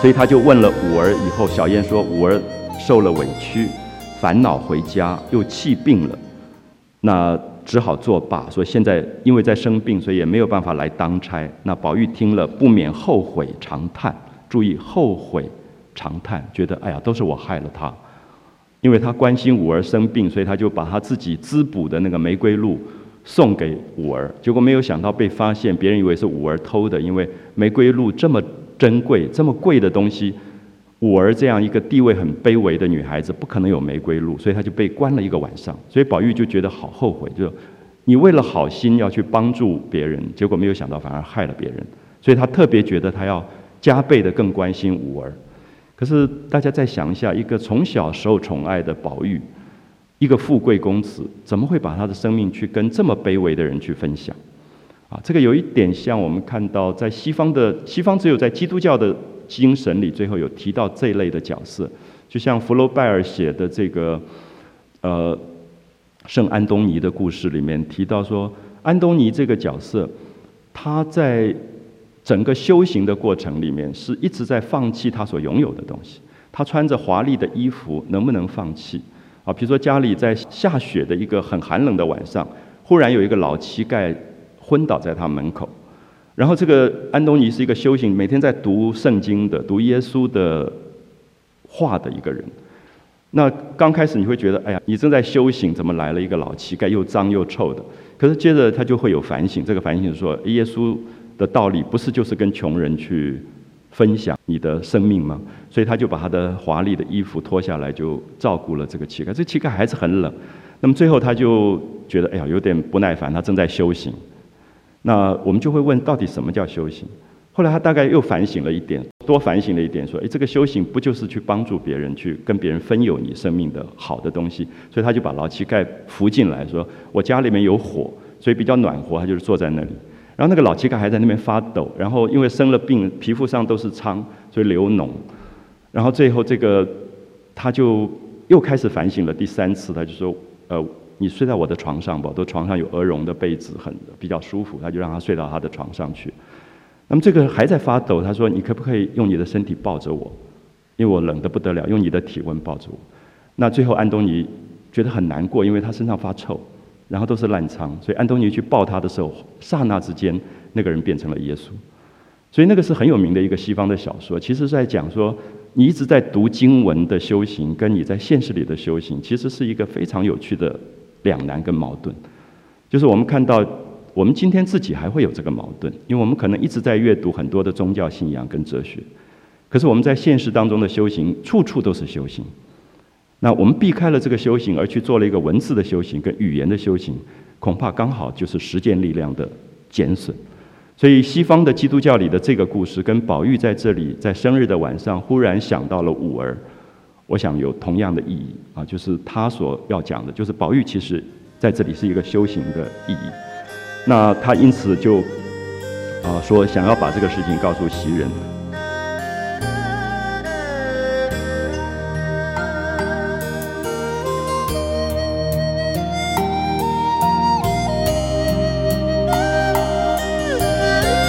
所以他就问了五儿以后，小燕说五儿受了委屈，烦恼回家，又气病了，那只好作罢，说现在因为在生病，所以也没有办法来当差。那宝玉听了，不免后悔长叹。注意后悔长叹，觉得哎呀，都是我害了他。因为他关心五儿生病，所以他就把他自己滋补的那个玫瑰露送给五儿，结果没有想到被发现，别人以为是五儿偷的，因为玫瑰露这么珍贵、这么贵的东西，五儿这样一个地位很卑微的女孩子不可能有玫瑰露，所以她就被关了一个晚上。所以宝玉就觉得好后悔，就你为了好心要去帮助别人，结果没有想到反而害了别人，所以他特别觉得他要加倍的更关心五儿。可是大家再想一下，一个从小受宠爱的宝玉，一个富贵公子，怎么会把他的生命去跟这么卑微的人去分享？这个有一点像我们看到在西方只有在基督教的精神里，最后有提到这一类的角色，就像福楼拜尔写的这个圣安东尼的故事里面提到说，安东尼这个角色，他在整个修行的过程里面是一直在放弃他所拥有的东西。他穿着华丽的衣服，能不能放弃？比如说家里在下雪的一个很寒冷的晚上，忽然有一个老乞丐昏倒在他门口，然后这个安东尼是一个修行，每天在读圣经的、读耶稣的话的一个人。那刚开始你会觉得，哎呀，你正在修行，怎么来了一个老乞丐，又脏又臭的？可是接着他就会有反省，这个反省是说，耶稣的道理不是就是跟穷人去分享你的生命吗？所以他就把他的华丽的衣服脱下来，就照顾了这个乞丐。这乞丐还是很冷，那么最后他就觉得，哎呀，有点不耐烦，他正在修行。那我们就会问，到底什么叫修行？后来他大概又反省了一点，多反省了一点，说，这个修行不就是去帮助别人，去跟别人分有你生命的好的东西？所以他就把老乞丐扶进来，说，我家里面有火，所以比较暖和，他就是坐在那里。然后那个老乞丐还在那边发抖，然后因为生了病，皮肤上都是疮，所以流脓。然后最后他就又开始反省了第3次，他就说，你睡在我的床上吧，我的床上有鹅绒的被子，比较舒服，他就让他睡到他的床上去。那么这个还在发抖，他说，你可不可以用你的身体抱着我，因为我冷得不得了，用你的体温抱着我。那最后安东尼觉得很难过，因为他身上发臭，然后都是烂疮，所以安东尼去抱他的时候，刹那之间那个人变成了耶稣。所以那个是很有名的一个西方的小说，其实是在讲说，你一直在读经文的修行跟你在现实里的修行，其实是一个非常有趣的两难跟矛盾。就是我们看到我们今天自己还会有这个矛盾，因为我们可能一直在阅读很多的宗教信仰跟哲学，可是我们在现实当中的修行处处都是修行。那我们避开了这个修行，而去做了一个文字的修行跟语言的修行，恐怕刚好就是实践力量的减损。所以西方的基督教里的这个故事，跟宝玉在这里在生日的晚上忽然想到了五儿，我想有同样的意义就是他所要讲的，就是宝玉其实在这里是一个修行的意义。那他因此就说想要把这个事情告诉袭人。